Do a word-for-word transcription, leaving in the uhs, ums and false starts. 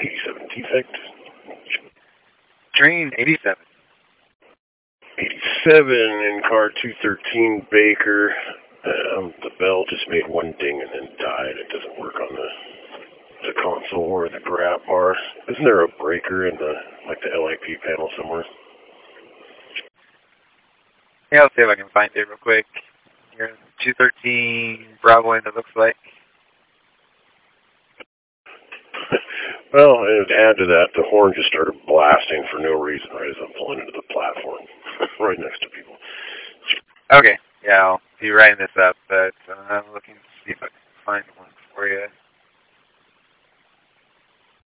eighty-seven defect. Train eighty-seven. eighty-seven in car two thirteen Baker. Um, the bell just made one ding and then died. It doesn't work on the the console or the grab bar. Isn't there a breaker in the like the L I P panel somewhere? Yeah, I'll see if I can find it real quick. You're in two thirteen Bravo, and it looks like. Well, and to add to that, the horn just started blasting for no reason right as I'm pulling into the platform, right next to people. Okay, yeah, I'll be writing this up, but uh, I'm looking to see if I can